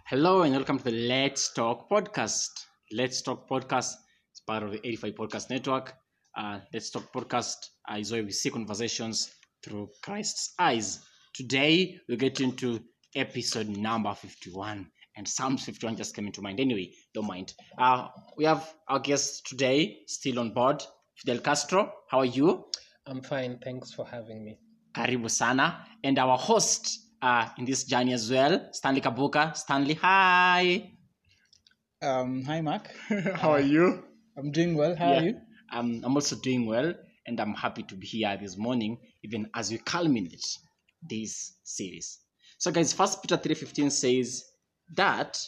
Hello and welcome to the Let's Talk podcast. Let's Talk podcast is part of the 85 Podcast Network. Let's Talk podcast is where we see conversations through Christ's eyes. Today we get into episode number 51, and Psalms 51 just came into mind. Anyway, don't mind. We have our guest today still on board, Fidel Castro. How are you? I'm fine. Thanks for having me. Karibu sana. And our host in this journey as well, Stanley Kabuka. Stanley, hi. Hi, Mark. How are you? I'm doing well. How are you? I'm also doing well, and I'm happy to be here this morning, even as we culminate this series. So, guys, First Peter 3:15 says that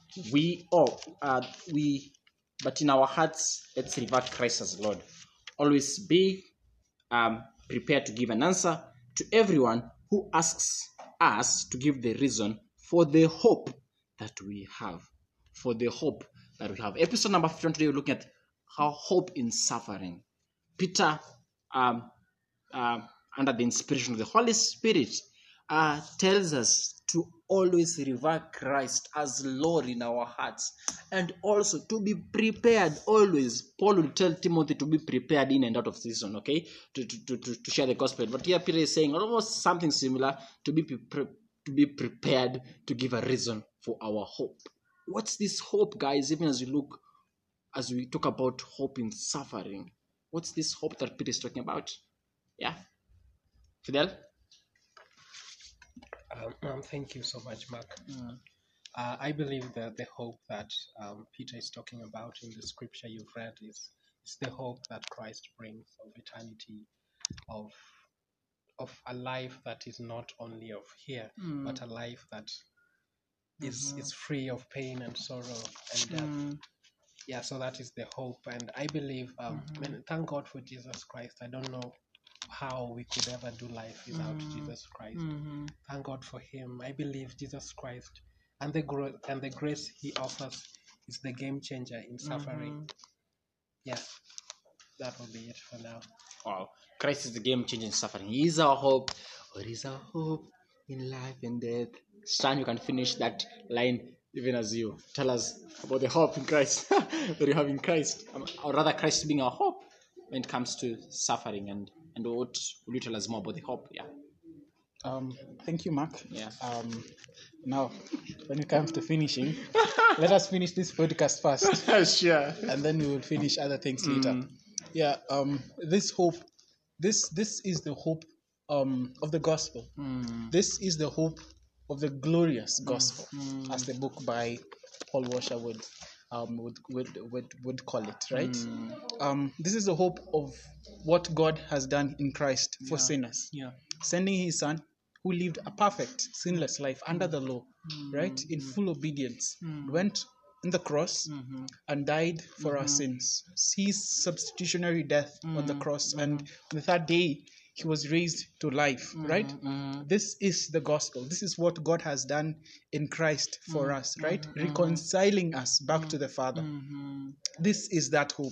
but in our hearts, let's revere Christ as Lord. Always be prepared to give an answer to everyone who asks us to give the reason for the hope that we have. For the hope that we have. Episode number 51 today, we're looking at how hope in suffering. Peter, under the inspiration of the Holy Spirit, tells us to always revere Christ as Lord in our hearts, and also to be prepared always. Paul will tell Timothy to be prepared in and out of season, okay, to share the gospel. But here Peter is saying almost something similar, to be prepared to give a reason for our hope. What's this hope, guys? Even as we talk about hope in suffering, what's this hope that Peter is talking about? Yeah, Fidel. Thank you so much, Mark. I believe that the hope that Peter is talking about in the scripture you've read is the hope that Christ brings of eternity, of a life that is not only of here, but a life that is free of pain and sorrow and death. Yeah, so that is the hope. And I believe, thank God for Jesus Christ. I don't know how we could ever do life without Jesus Christ. Thank God for him. I believe Jesus Christ and the grace he offers is the game changer in suffering. Yeah, that will be it for now. Wow, Christ is the game changer in suffering. He is our hope. What is our hope in life and death? Stan, you can finish that line even as you tell us about the hope in Christ that you have in Christ, or rather Christ being our hope when it comes to suffering. And what will you tell us more about the hope? Yeah. Thank you, Mark. Yeah. Now, when it comes to finishing, let us finish this podcast first. Sure. And then we will finish other things later. Yeah. This hope, this is the hope of the gospel. This is the hope of the glorious gospel, as the book by Paul Washer would call it, right? This is the hope of what God has done in Christ for sinners, sending his son who lived a perfect sinless life under the law, right, in full obedience, went on the cross and died for our sins, his substitutionary death on the cross, and on the third day he was raised to life, right? This is the gospel. This is what God has done in Christ for us, right? Reconciling us back to the Father. This is that hope.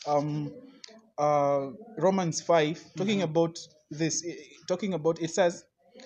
Romans 5, talking about this, it says,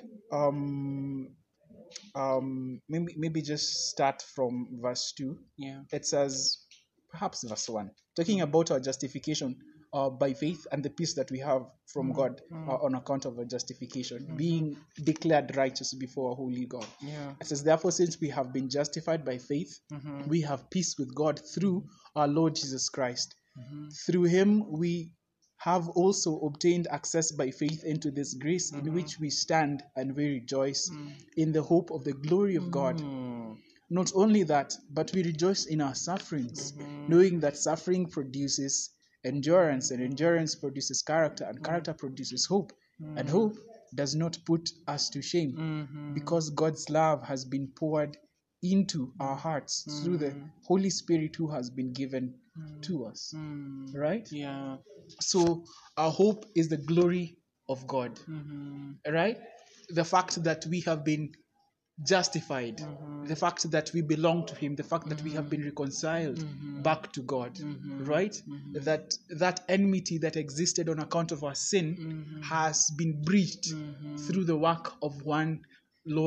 maybe just start from verse 2. Yeah. It says, perhaps verse 1, talking about our justification by faith and the peace that we have from God on account of our justification, being declared righteous before a holy God. Yeah. It says, therefore, since we have been justified by faith, we have peace with God through our Lord Jesus Christ. Through him we have also obtained access by faith into this grace in which we stand, and we rejoice in the hope of the glory of God. Not only that, but we rejoice in our sufferings, knowing that suffering produces endurance, and endurance produces character, and character produces hope. And hope does not put us to shame, because God's love has been poured into our hearts through the Holy Spirit who has been given to us. Right? Yeah. So our hope is the glory of God. Right? The fact that we have been justified, the fact that we belong to him, the fact that we have been reconciled back to God, right? That enmity that existed on account of our sin has been breached through the work of one Lord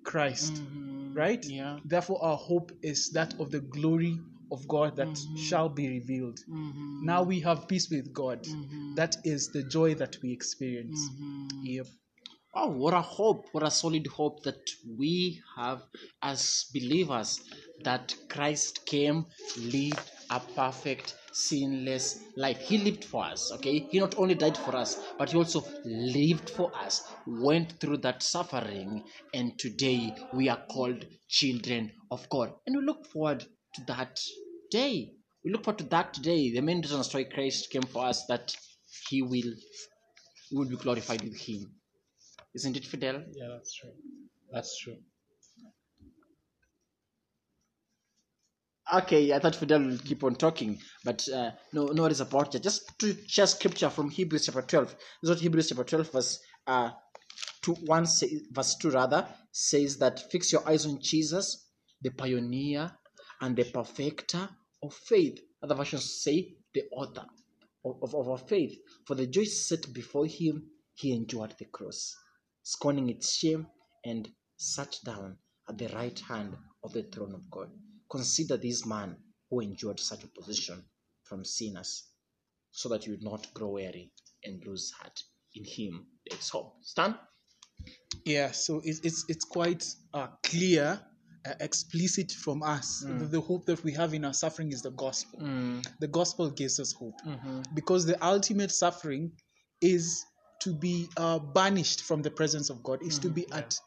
Christ, right? Yeah. Therefore, our hope is that of the glory of God that shall be revealed. Now we have peace with God. That is the joy that we experience. Yep. Oh, what a hope, what a solid hope that we have as believers, that Christ came, lived a perfect, sinless life. He lived for us, okay? He not only died for us, but he also lived for us, went through that suffering, and today we are called children of God. And we look forward to that day. We look forward to that day. The main reason why Christ came for us, that we will be glorified with him. Isn't it, Fidel? Yeah, that's true. That's true. Okay, I thought Fidel will keep on talking, but no worries about it. Just to share scripture from Hebrews chapter 12. This is what Hebrews chapter 12 verse 2 rather says, that fix your eyes on Jesus, the pioneer and the perfecter of faith. Other versions say the author of our faith. For the joy set before him, he endured the cross, scorning its shame, and sat down at the right hand of the throne of God. Consider this man who endured such opposition from sinners, so that you would not grow weary and lose heart. In him there is hope. Stan? Yeah, so it's quite clear, explicit from us. The hope that we have in our suffering is the gospel. The gospel gives us hope, because the ultimate suffering is to be banished from the presence of God, is to be at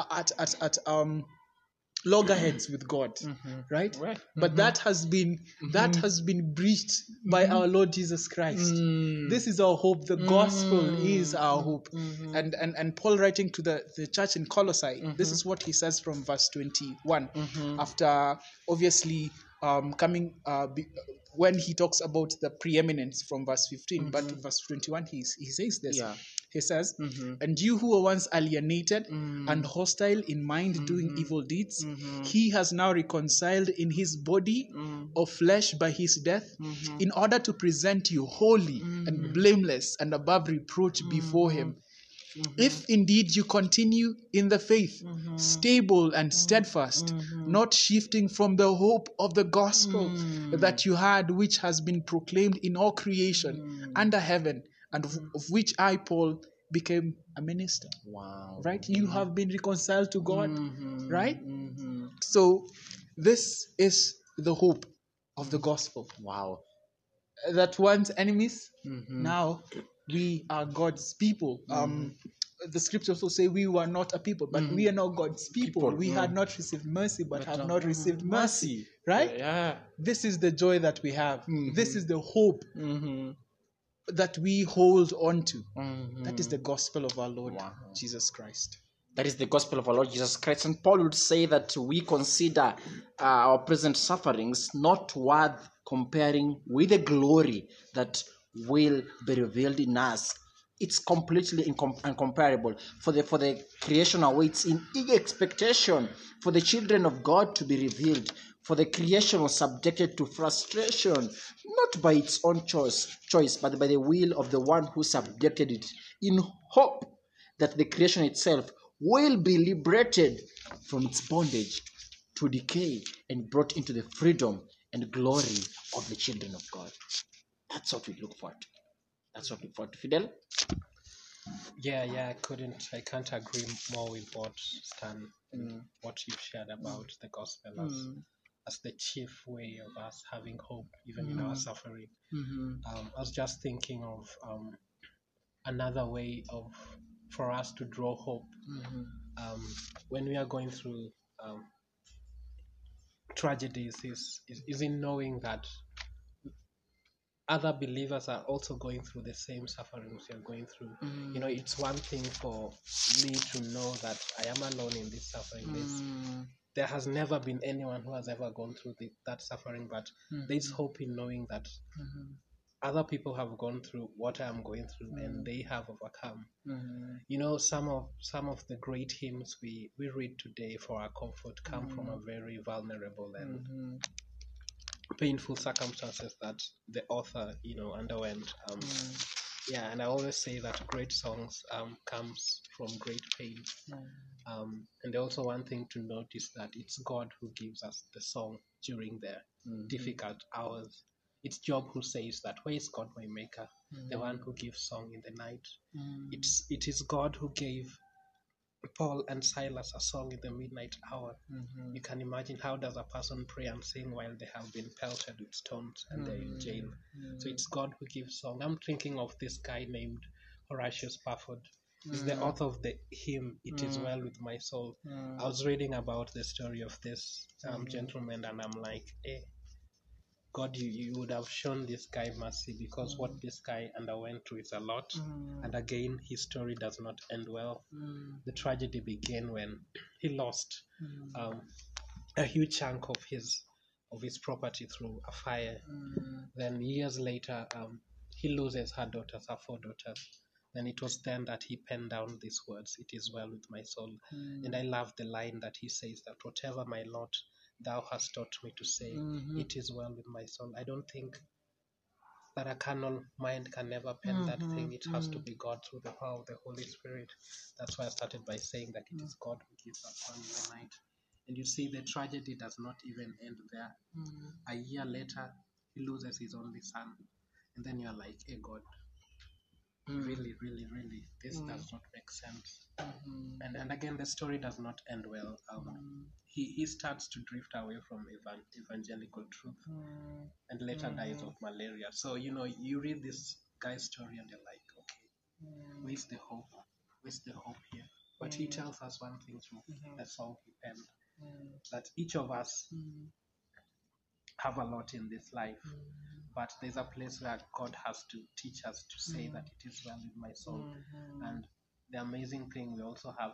loggerheads with God, right? But that has been breached by our Lord Jesus Christ. This is our hope. The gospel is our hope. And Paul, writing to the church in Colossae, this is what he says from verse 21, after obviously coming when he talks about the preeminence from verse 15, but verse 21 he says this. He says, and you who were once alienated and hostile in mind, doing evil deeds, he has now reconciled in his body of flesh by his death, in order to present you holy and blameless and above reproach before him. If indeed you continue in the faith, stable and steadfast, not shifting from the hope of the gospel that you had, which has been proclaimed in all creation under heaven, and of which I, Paul, became a minister. Wow. Right? You have been reconciled to God, right? So this is the hope of the gospel. Wow. That once enemies, now we are God's people. The scriptures also say we were not a people, but we are now God's people. We had not received mercy, but have not received mercy. Right? Yeah. This is the joy that we have. This is the hope that we hold on to. That is the gospel of our Lord Jesus Christ. That is the gospel of our Lord Jesus Christ. And Paul would say that we consider our present sufferings not worth comparing with the glory that will be revealed in us. It's completely incomparable. For the creation awaits in eager expectation for the children of God to be revealed. For the creation was subjected to frustration, not by its own choice, but by the will of the one who subjected it, in hope that the creation itself will be liberated from its bondage to decay and brought into the freedom and glory of the children of God. That's what we look for. That's what we look for. Fidel? Yeah, I can't agree more with what Stan, what you've shared about the gospel as the chief way of us having hope, even in our suffering. I was just thinking of another way for us to draw hope when we are going through tragedies is in knowing that other believers are also going through the same sufferings you're going through. You know, it's one thing for me to know that I am alone in this suffering. There has never been anyone who has ever gone through that suffering, but there's hope in knowing that other people have gone through what I am going through and they have overcome. You know, some of the great hymns we read today for our comfort come from a very vulnerable and painful circumstances that the author, underwent. Yeah, and I always say that great songs comes from great pain. And also one thing to note is that it's God who gives us the song during the difficult hours. It's Job who says that, where is God my maker, the one who gives song in the night. It is God who gave Paul and Silas a song in the midnight hour. You can imagine, how does a person pray and sing while they have been pelted with stones and they're in jail? So it's God who gives song. I'm thinking of this guy named Horatius Spafford. He's the author of the hymn, It Is Well With My Soul. I was reading about the story of this gentleman, and I'm like, God, you would have shown this guy mercy, because what this guy underwent through is a lot. And again, his story does not end well. The tragedy began when he lost a huge chunk of his property through a fire. Then years later, he loses her daughters, her 4 daughters. Then it was then that he penned down these words, It is well with my soul. And I love the line that he says that, whatever my lot thou hast taught me to say, it is well with my soul. I don't think that a carnal mind can never pen that thing. It has to be God through the power of the Holy Spirit. That's why I started by saying that it is God who gives us song in the night. And you see, the tragedy does not even end there. A year later, he loses his only son. And then you're like, hey God, really, this does not make sense. And again, the story does not end well. He starts to drift away from evangelical truth, and later dies of malaria. So, you read this guy's story and you're like, okay, where's the hope? Where's the hope here? But he tells us one thing through the song he penned, that each of us have a lot in this life, but there's a place where God has to teach us to say that it is well with my soul. And the amazing thing we also have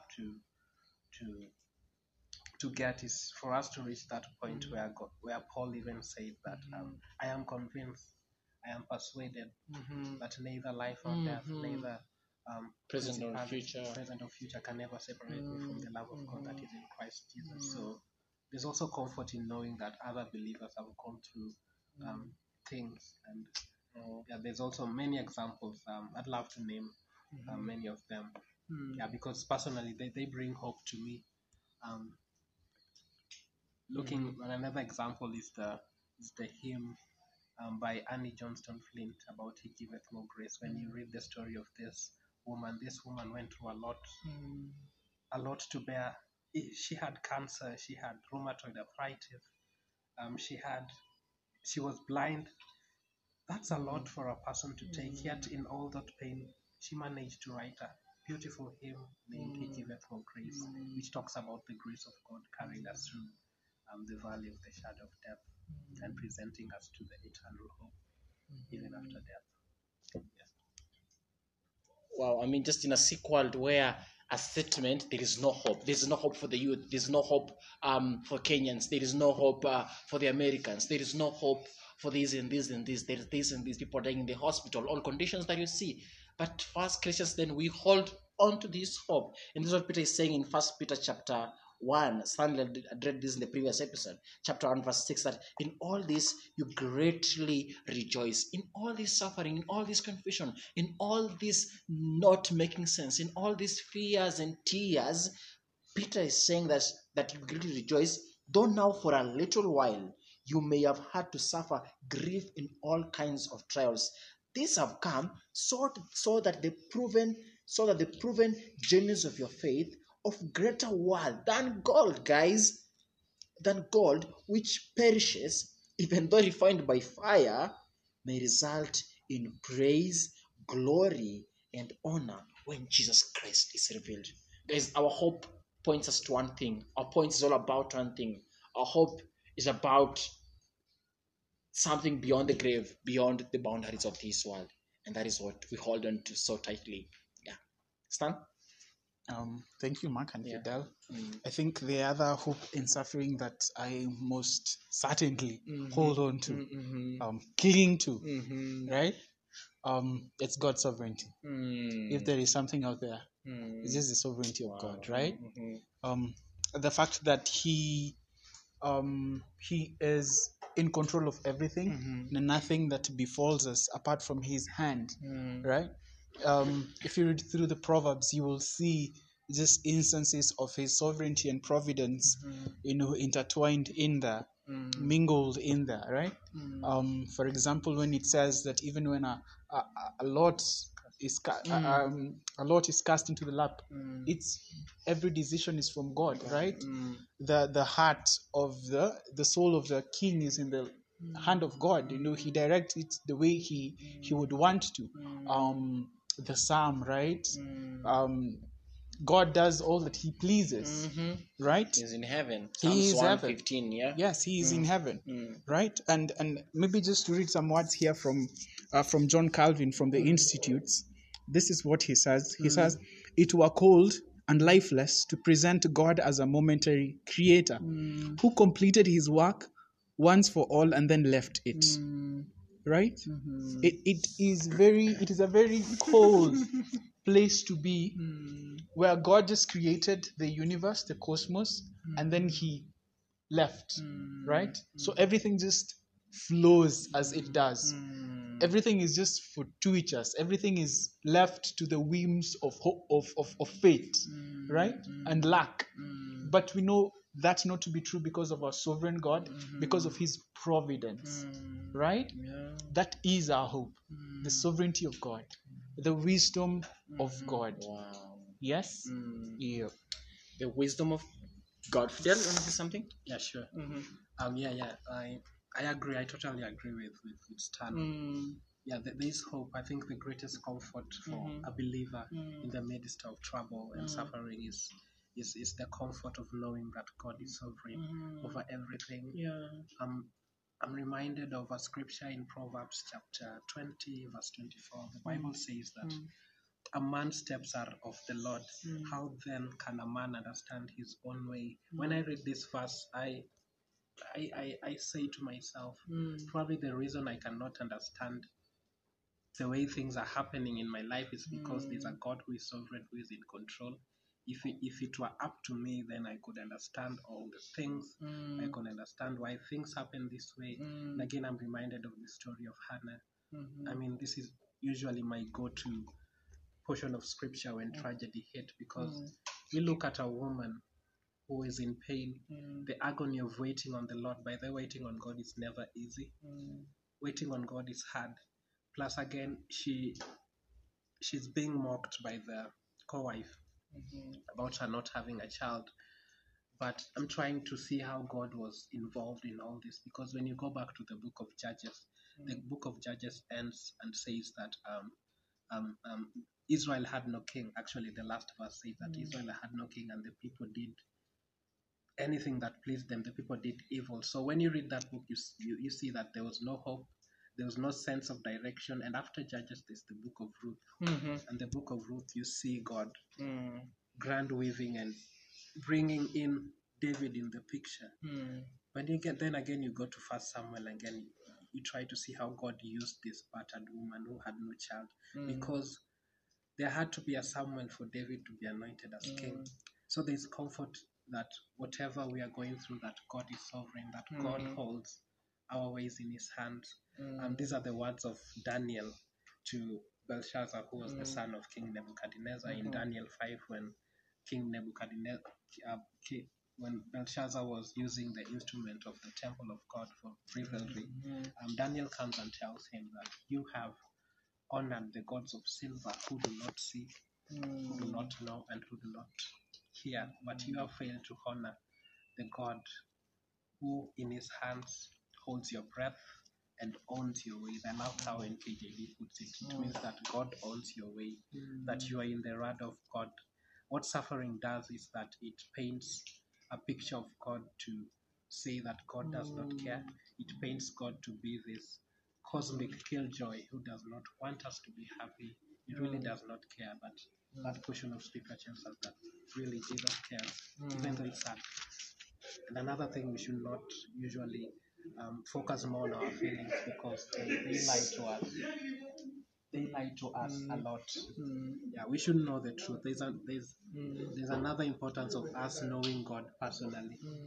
to get is for us to reach that point where Paul even said that I am convinced, I am persuaded that neither life or death, neither Present or future. present or future can never separate me from the love of God that is in Christ Jesus. So there's also comfort in knowing that other believers have gone through things, and there's also many examples. I'd love to name many of them. Because personally they bring hope to me. Looking at another example is the hymn by Annie Johnston Flint about He Giveth More Grace. When you read the story of this woman went through a lot to bear. She had cancer, she had rheumatoid arthritis, she was blind. That's a lot for a person to take, yet in all that pain she managed to write a beautiful hymn named He Giveth More Grace, which talks about the grace of God carrying us through the valley of the shadow of death and presenting us to the eternal hope even after death. Wow, I mean, just in a sick world where a statement, there is no hope. There's no hope for the youth. There's no hope for Kenyans. There is no hope for the Americans. There is no hope for this and this and this. There's this and these people dying in the hospital, all conditions that you see. But for us Christians, then we hold on to this hope. And this is what Peter is saying in 1 Peter chapter 1. Stanley read this in the previous episode, chapter 1, verse 6, that in all this you greatly rejoice. In all this suffering, in all this confusion, in all this not making sense, in all these fears and tears, Peter is saying that you greatly rejoice, though now for a little while you may have had to suffer grief in all kinds of trials. These have come so that the proven genuineness of your faith, of greater worth than gold, guys, than gold, which perishes, even though refined by fire, may result in praise, glory, and honor when Jesus Christ is revealed. Guys, our hope points us to one thing. Our point is all about one thing. Our hope is about something beyond the grave, beyond the boundaries of this world. And that is what we hold on to so tightly. Yeah. Stan? Thank you, Mark and Fidel. I think the other hope in suffering that I most certainly hold on to, cling to, right? It's God's sovereignty. If there is something out there, it's just the sovereignty of God, right? The fact that He is in control of everything, and nothing that befalls us apart from his hand, right? If you read through the Proverbs, you will see just instances of his sovereignty and providence, intertwined in there, mingled in there, right? For example, when it says that even when a lot is a lot is cast into the lap, it's every decision is from God, right? The heart of the soul of the king is in the hand of God. He directs it the way he would want to. The psalm, right? God does all that he pleases, right? He's in heaven. He Psalms is heaven. 115, yeah? Yes, he is in heaven, right? And maybe just to read some words here from John Calvin from the Institutes. This is what he says. He says, "It were cold and lifeless to present God as a momentary creator who completed his work once for all and then left it." Right? It is a very cold place to be, where God just created the universe, the cosmos, and then he left, right? So everything just flows as it does. Everything is just fortuitous. Everything is left to the whims of fate, right? And luck. But we know that not to be true because of our sovereign God, because of his providence, right? That is our hope. The sovereignty of God, the wisdom of God. Wow. Yes? Yeah. The wisdom of God. Fidel, you want to say something? Yeah, sure. I agree. I totally agree with Stan. Yeah, there is hope. I think the greatest comfort for a believer in the midst of trouble and suffering is the comfort of knowing that God is sovereign over everything. I'm reminded of a scripture in Proverbs chapter 20, verse 24. The Bible says that a man's steps are of the Lord. How then can a man understand his own way? When I read this verse, I say to myself, probably the reason I cannot understand the way things are happening in my life is because there's a God who is sovereign, who is in control. If it were up to me, then I could understand all the things. I could understand why things happen this way. And again, I'm reminded of the story of Hannah. I mean, this is usually my go-to portion of scripture when tragedy hit, because we look at a woman who is in pain, the agony of waiting on the Lord. By the way, waiting on God is never easy. Waiting on God is hard. Plus, again, she's being mocked by the co-wife about her not having a child. But I'm trying to see how God was involved in all this, because when you go back to the book of Judges, the book of Judges ends and says that Israel had no king. Actually, the last verse says that Israel had no king, and the people did anything that pleased them. The people did evil. So when you read that book, you see that there was no hope, there was no sense of direction. And after Judges, there's the book of Ruth. And the book of Ruth, you see God grand weaving and bringing in David in the picture. When you get, then again, you go to First Samuel, and again you try to see how God used this battered woman who had no child, because there had to be a Samuel for David to be anointed as king. So there's comfort that whatever we are going through, that God is sovereign, that God holds our ways in his hands. These are the words of Daniel to Belshazzar, who was the son of King Nebuchadnezzar, in Daniel 5, when King Nebuchadnezzar, when Belshazzar was using the instrument of the temple of God for revelry. Daniel comes and tells him that you have honored the gods of silver, who do not see, who do not know, and who do not hear, but you have failed to honor the God who in his hands holds your breath and owns your way. I love how NKJV puts it. It means that God owns your way, that you are in the rod of God. What suffering does is that it paints a picture of God to say that God does not care. It paints God to be this cosmic killjoy who does not want us to be happy. He really does not care, but that portion of scripture tells us that really Jesus cares, even though it's sad. And another thing, we should not usually focus more on our feelings, because they lie to us. They lie to us a lot. Yeah, we should know the truth. There's another importance of us knowing God personally.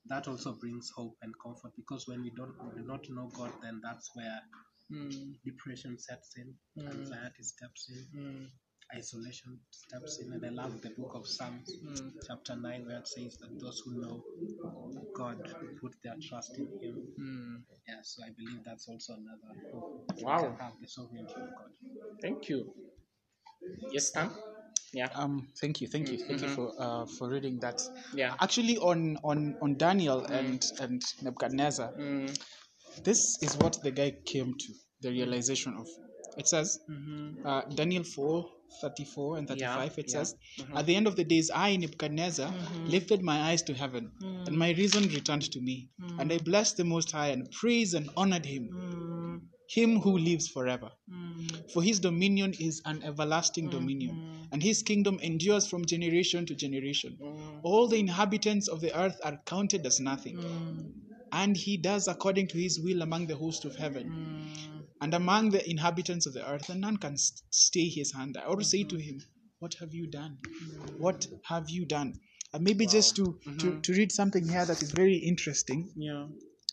that also brings hope and comfort, because when we do not know God, then that's where depression sets in, anxiety steps in, isolation steps in. And I love the book of Psalms, chapter 9, where it says that those who know God put their trust in Him. Yeah, so I believe that's also another hope that we Wow. can have, the sovereignty of God. Thank you. Yes, Stan? Yeah. Thank you for reading that. Yeah. Actually, on Daniel and Nebuchadnezzar, this is what the guy came to, the realization of. It says, Daniel 4:34 and 35, it says, at the end of the days, I, Nebuchadnezzar, lifted my eyes to heaven, and my reason returned to me. And I blessed the Most High and praised and honored him who lives forever. For his dominion is an everlasting dominion, and his kingdom endures from generation to generation. All the inhabitants of the earth are counted as nothing, and he does according to his will among the host of heaven and among the inhabitants of the earth, and none can stay his hand or say to him, what have you done? What have you done? And maybe just to read something here that is very interesting. Yeah.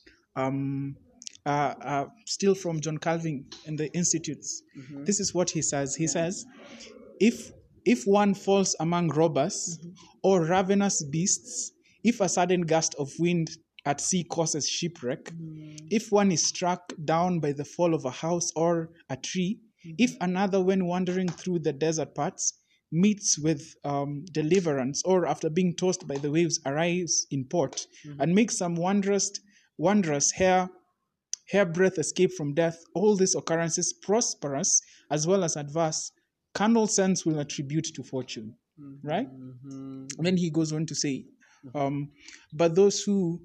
Still from John Calvin in the Institutes. This is what he says. He says, if one falls among robbers or ravenous beasts, if a sudden gust of wind at sea causes shipwreck, if one is struck down by the fall of a house or a tree, if another, when wandering through the desert parts, meets with deliverance, or after being tossed by the waves arrives in port and makes some wondrous hairbreadth escape from death, all these occurrences, prosperous as well as adverse, carnal sense will attribute to fortune. Right? And then he goes on to say, but those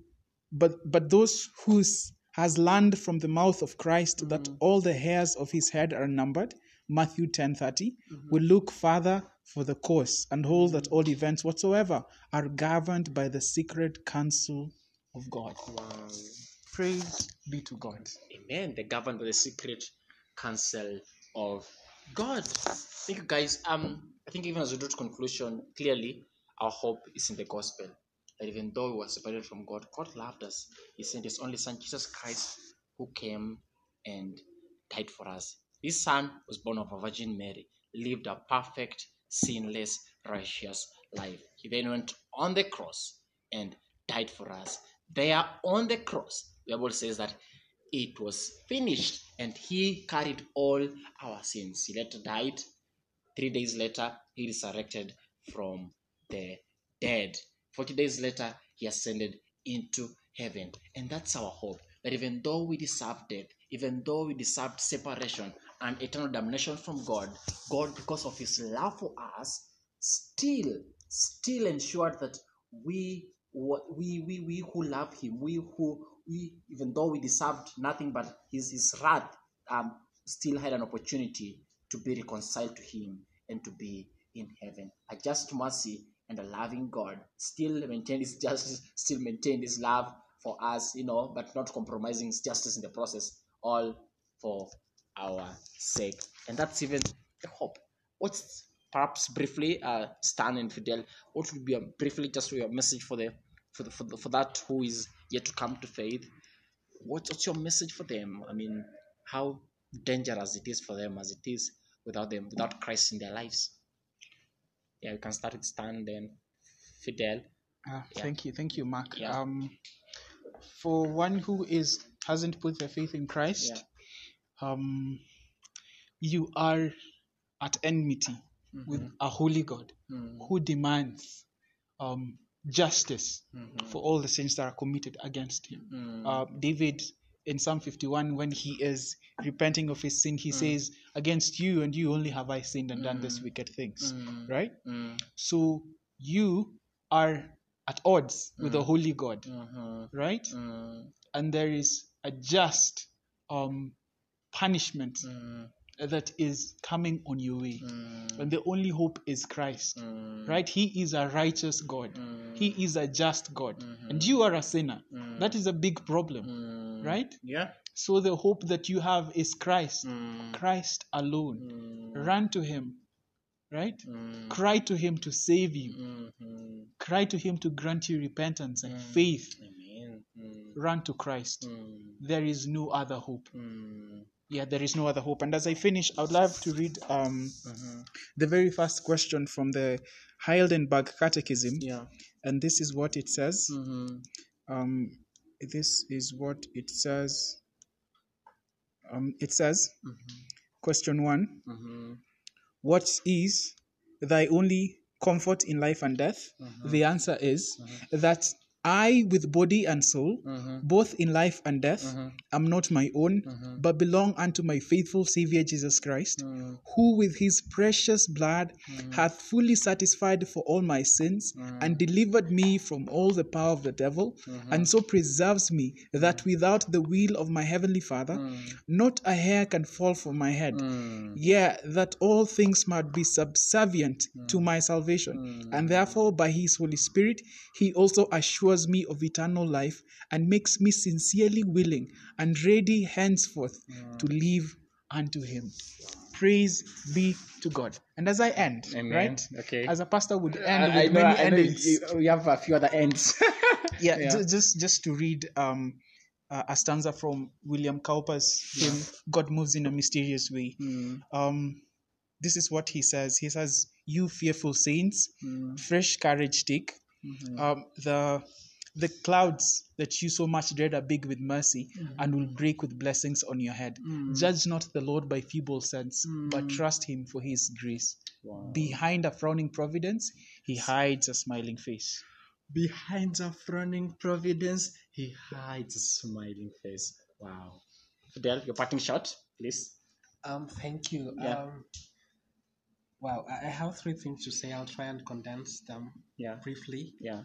whose has learned from the mouth of Christ that all the hairs of his head are numbered, Matthew 10:30, will look further for the course and hold that all events whatsoever are governed by the secret counsel of God. Wow. Praise be to God. Amen. They're governed by the secret counsel of God. Thank you, guys. I think even as we draw to conclusion, clearly our hope is in the gospel. That even though we were separated from God, God loved us. He sent His only Son, Jesus Christ, who came and died for us. This Son was born of a Virgin Mary, lived a perfect, sinless, righteous life. He then went on the cross and died for us. There on the cross, the Bible says that it was finished, and He carried all our sins. He later died. 3 days later, He resurrected from the dead. 40 days later, He ascended into heaven. And that's our hope. That even though we deserved death, even though we deserved separation and eternal damnation from God, God, because of His love for us, still ensured that we who love Him, we even though we deserved nothing but His wrath, still had an opportunity to be reconciled to Him and to be in heaven. A just mercy and a loving God still maintained His justice, still maintained His love for us, but not compromising His justice in the process, all for our sake. And that's even the hope. What's perhaps briefly, Stan and Fidel, what would be briefly just your message for that who is yet to come to faith? What's your message for them? I mean, how dangerous it is for them as it is without Christ in their lives. Yeah, we can start with Stan, then Fidel. Thank you, Mark. Yeah. For one who hasn't put their faith in Christ, you are at enmity with a holy God who demands justice for all the sins that are committed against Him. David, in Psalm 51, when he is repenting of his sin, he says, against you and you only have I sinned and done these wicked things. Right? So you are at odds with the holy God. Right? And there is a just punishment that is coming on your way. And the only hope is Christ. Right? He is a righteous God. He is a just God. And you are a sinner. That is a big problem. Right? Yeah. So the hope that you have is Christ. Christ alone. Run to Him. right? Mm. Cry to him to save you. Mhm. Cry to him to grant you repentance and faith. Amen. Run to Christ. There is no other hope. Mm. Yeah, there is no other hope. And as I finish, I would love to read the very first question from the Heidelberg Catechism. Yeah. And this is what it says. Mhm. This is what it says. It says, question 1, Mhm. what is thy only comfort in life and death? The answer is that I, with body and soul, both in life and death, am not my own, but belong unto my faithful Savior Jesus Christ, who with his precious blood hath fully satisfied for all my sins, and delivered me from all the power of the devil, and so preserves me, that without the will of my heavenly Father, not a hair can fall from my head. Yea, that all things might be subservient to my salvation, and therefore by his Holy Spirit he also assures me of eternal life, and makes me sincerely willing and ready henceforth to live unto him. Praise be to God. And as I end, Amen. right? Okay. As a pastor would end with many endings. We have a few other ends. Yeah. Just to read a stanza from William Cowper's hymn, God Moves in a Mysterious Way. This is what he says. He says, you fearful saints, fresh courage take. The clouds that you so much dread are big with mercy, and will break with blessings on your head. Judge not the Lord by feeble sense, but trust him for his grace. Wow. Behind a frowning providence, he hides a smiling face. Behind a frowning providence, he hides a smiling face. Wow. Fidel, your parting shot, please. Thank you. Yeah. Wow, I have 3 things to say. I'll try and condense them Yeah. briefly. Yeah.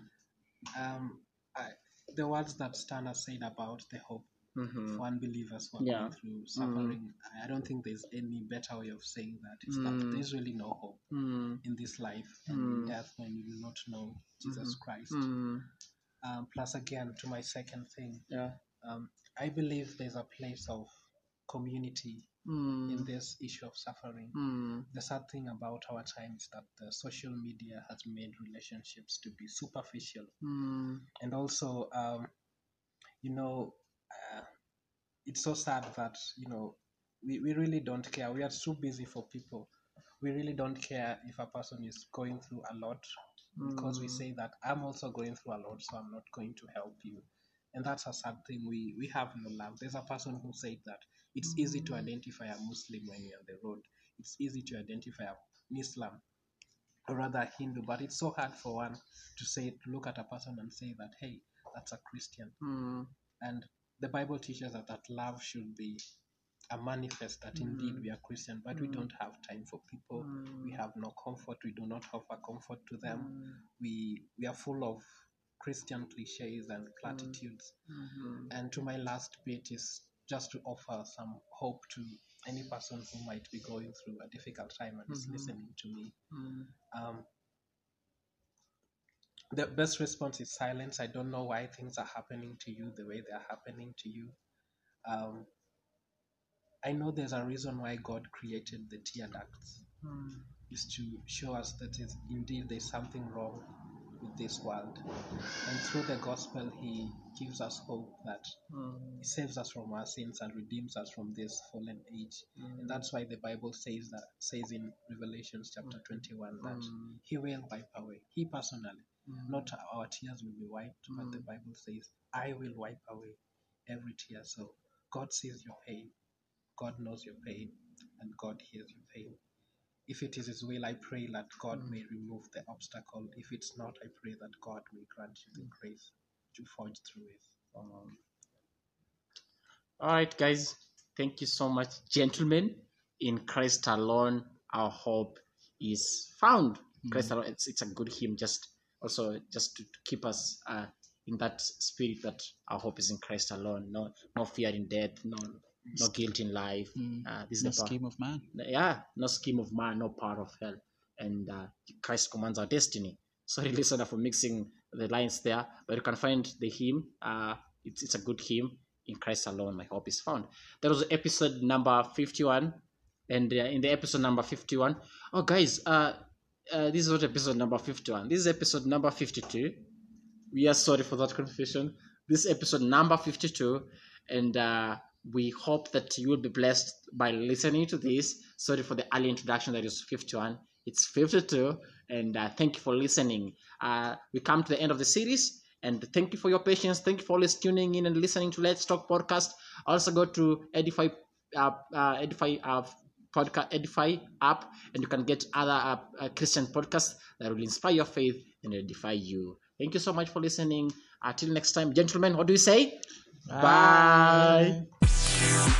The words that Stana said about the hope for unbelievers who are Yeah. going through suffering, I don't think there's any better way of saying that. It's that there's really no hope in this life and in death when you do not know Jesus Christ. Plus, again, to my second thing, Yeah. I believe there's a place of community in this issue of suffering. The sad thing about our time is that the social media has made relationships to be superficial. And also, it's so sad that, we really don't care. We are too busy for people. We really don't care if a person is going through a lot, because we say that I'm also going through a lot, so I'm not going to help you. And that's a sad thing. We have no love. There's a person who said that it's easy to identify a Muslim when you're on the road. It's easy to identify an Islam, or rather a Hindu, but it's so hard for one to look at a person and say that, hey, that's a Christian. And the Bible teaches that love should be a manifest that indeed we are Christian, but we don't have time for people. We have no comfort. We do not offer comfort to them. We are full of Christian cliches and platitudes. And to my last bit is just to offer some hope to any person who might be going through a difficult time and is listening to me. The best response is silence. I don't know why things are happening to you the way they are happening to you. I know there's a reason why God created the tear ducts. Is to show us that indeed there's something wrong with this world. And through the gospel, he gives us hope that he saves us from our sins and redeems us from this fallen age. And that's why the Bible says in Revelation chapter 21 that he will wipe away. He personally, not our tears will be wiped, but the Bible says, I will wipe away every tear. So God sees your pain. God knows your pain, and God hears your pain. If it is his will, I pray that God may remove the obstacle. If it's not, I pray that God may grant you the grace to forge through it. All right, guys. Thank you so much, gentlemen. In Christ alone, our hope is found. Christ alone, it's a good hymn. Just to keep us in that spirit that our hope is in Christ alone. No fear in death. No guilt in life. This is No the power. scheme of man. Yeah, no scheme of man, no power of hell. And Christ commands our destiny. Sorry, listener, for mixing the lines there, but you can find the hymn. It's a good hymn. In Christ alone, my hope is found. That was episode number 51. And in the episode number 51, oh guys, this is not episode number 51. This is episode number 52. We are sorry for that confusion. This is episode number 52, and we hope that you will be blessed by listening to this. Sorry for the early introduction that is 51. It's 52, and thank you for listening. We come to the end of the series, and thank you for your patience. Thank you for always tuning in and listening to Let's Talk Podcast. Also go to Edify podcast, Edify app, and you can get other Christian podcasts that will inspire your faith and edify you. Thank you so much for listening. Until next time, gentlemen, what do you say? Bye.